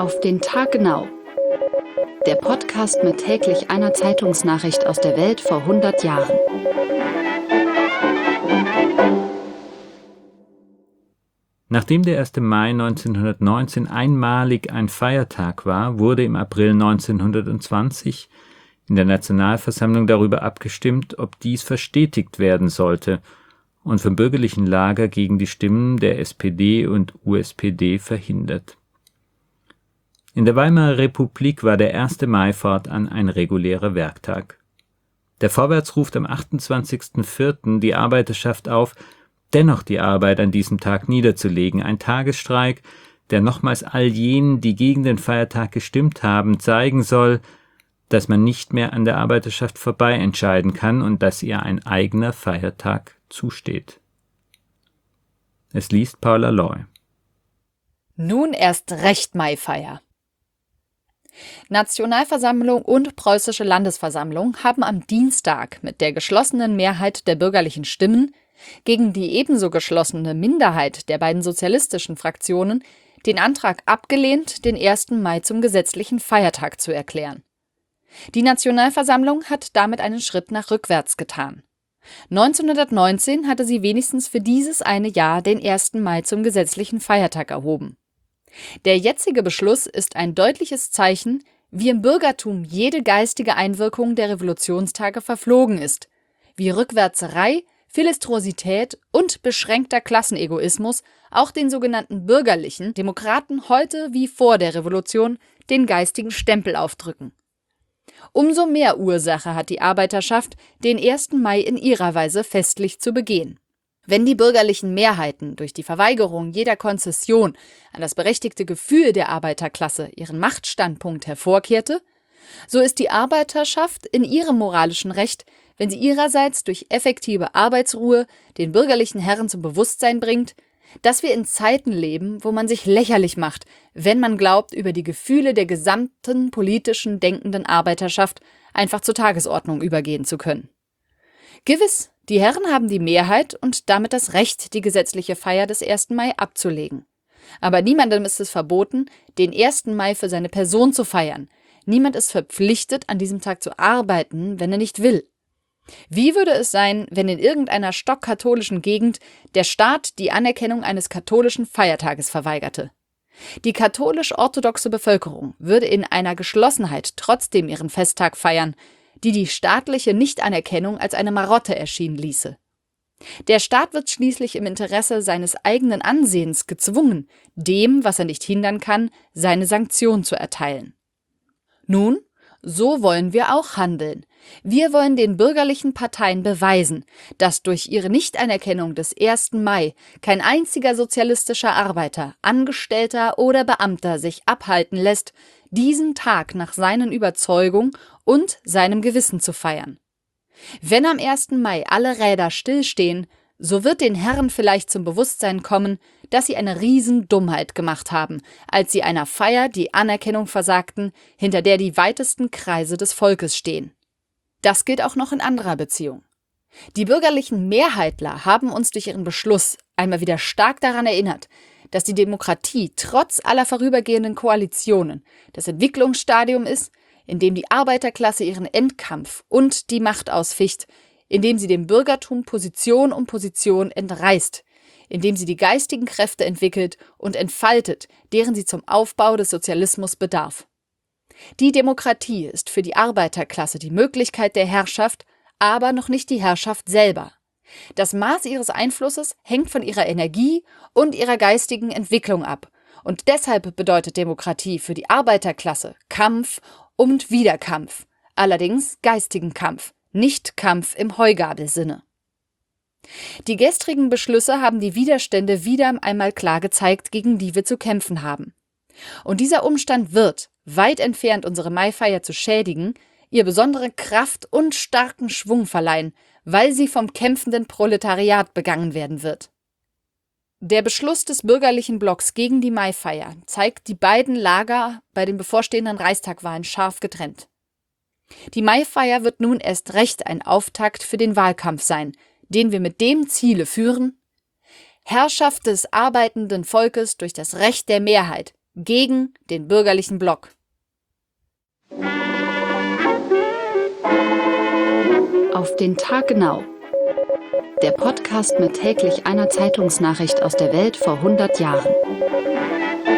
Auf den Tag genau. Der Podcast mit täglich einer Zeitungsnachricht aus der Welt vor 100 Jahren. Nachdem der 1. Mai 1919 einmalig ein Feiertag war, wurde im April 1920 in der Nationalversammlung darüber abgestimmt, ob dies verstetigt werden sollte und vom bürgerlichen Lager gegen die Stimmen der SPD und USPD verhindert. In der Weimarer Republik war der 1. Mai fortan ein regulärer Werktag. Der Vorwärts ruft am 28.04. die Arbeiterschaft auf, dennoch die Arbeit an diesem Tag niederzulegen. Ein Tagesstreik, der nochmals all jenen, die gegen den Feiertag gestimmt haben, zeigen soll, dass man nicht mehr an der Arbeiterschaft vorbei entscheiden kann und dass ihr ein eigener Feiertag zusteht. Es liest Paula Loy. Nun erst recht Maifeier. Nationalversammlung und Preußische Landesversammlung haben am Dienstag mit der geschlossenen Mehrheit der bürgerlichen Stimmen gegen die ebenso geschlossene Minderheit der beiden sozialistischen Fraktionen den Antrag abgelehnt, den 1. Mai zum gesetzlichen Feiertag zu erklären. Die Nationalversammlung hat damit einen Schritt nach rückwärts getan. 1919 hatte sie wenigstens für dieses eine Jahr den 1. Mai zum gesetzlichen Feiertag erhoben. Der jetzige Beschluss ist ein deutliches Zeichen, wie im Bürgertum jede geistige Einwirkung der Revolutionstage verflogen ist, wie Rückwärtserei, Philistrosität und beschränkter Klassenegoismus auch den sogenannten bürgerlichen Demokraten heute wie vor der Revolution den geistigen Stempel aufdrücken. Umso mehr Ursache hat die Arbeiterschaft, den 1. Mai in ihrer Weise festlich zu begehen. Wenn die bürgerlichen Mehrheiten durch die Verweigerung jeder Konzession an das berechtigte Gefühl der Arbeiterklasse ihren Machtstandpunkt hervorkehrte, so ist die Arbeiterschaft in ihrem moralischen Recht, wenn sie ihrerseits durch effektive Arbeitsruhe den bürgerlichen Herren zum Bewusstsein bringt, dass wir in Zeiten leben, wo man sich lächerlich macht, wenn man glaubt, über die Gefühle der gesamten politischen denkenden Arbeiterschaft einfach zur Tagesordnung übergehen zu können. Gewiss, die Herren haben die Mehrheit und damit das Recht, die gesetzliche Feier des 1. Mai abzulegen. Aber niemandem ist es verboten, den 1. Mai für seine Person zu feiern. Niemand ist verpflichtet, an diesem Tag zu arbeiten, wenn er nicht will. Wie würde es sein, wenn in irgendeiner stockkatholischen Gegend der Staat die Anerkennung eines katholischen Feiertages verweigerte? Die katholisch-orthodoxe Bevölkerung würde in einer Geschlossenheit trotzdem ihren Festtag feiern, die staatliche Nichtanerkennung als eine Marotte erscheinen ließe. Der Staat wird schließlich im Interesse seines eigenen Ansehens gezwungen, dem, was er nicht hindern kann, seine Sanktion zu erteilen. Nun, so wollen wir auch handeln. Wir wollen den bürgerlichen Parteien beweisen, dass durch ihre Nichtanerkennung des 1. Mai kein einziger sozialistischer Arbeiter, Angestellter oder Beamter sich abhalten lässt, diesen Tag nach seinen Überzeugungen und seinem Gewissen zu feiern. Wenn am 1. Mai alle Räder stillstehen, so wird den Herren vielleicht zum Bewusstsein kommen, dass sie eine Riesendummheit gemacht haben, als sie einer Feier die Anerkennung versagten, hinter der die weitesten Kreise des Volkes stehen. Das gilt auch noch in anderer Beziehung. Die bürgerlichen Mehrheitler haben uns durch ihren Beschluss einmal wieder stark daran erinnert, dass die Demokratie trotz aller vorübergehenden Koalitionen das Entwicklungsstadium ist, in dem die Arbeiterklasse ihren Endkampf und die Macht ausficht, indem sie dem Bürgertum Position um Position entreißt, indem sie die geistigen Kräfte entwickelt und entfaltet, deren sie zum Aufbau des Sozialismus bedarf. Die Demokratie ist für die Arbeiterklasse die Möglichkeit der Herrschaft, aber noch nicht die Herrschaft selber. Das Maß ihres Einflusses hängt von ihrer Energie und ihrer geistigen Entwicklung ab. Und deshalb bedeutet Demokratie für die Arbeiterklasse Kampf und Wiederkampf, allerdings geistigen Kampf, nicht Kampf im Heugabelsinne. Die gestrigen Beschlüsse haben die Widerstände wieder einmal klar gezeigt, gegen die wir zu kämpfen haben. Und dieser Umstand wird, weit entfernt unsere Maifeier zu schädigen, ihr besondere Kraft und starken Schwung verleihen, weil sie vom kämpfenden Proletariat begangen werden wird. Der Beschluss des bürgerlichen Blocks gegen die Maifeier zeigt die beiden Lager bei den bevorstehenden Reichstagwahlen scharf getrennt. Die Maifeier wird nun erst recht ein Auftakt für den Wahlkampf sein, den wir mit dem Ziele führen: Herrschaft des arbeitenden Volkes durch das Recht der Mehrheit, gegen den bürgerlichen Block. Auf den Tag genau. Der Podcast mit täglich einer Zeitungsnachricht aus der Welt vor 100 Jahren.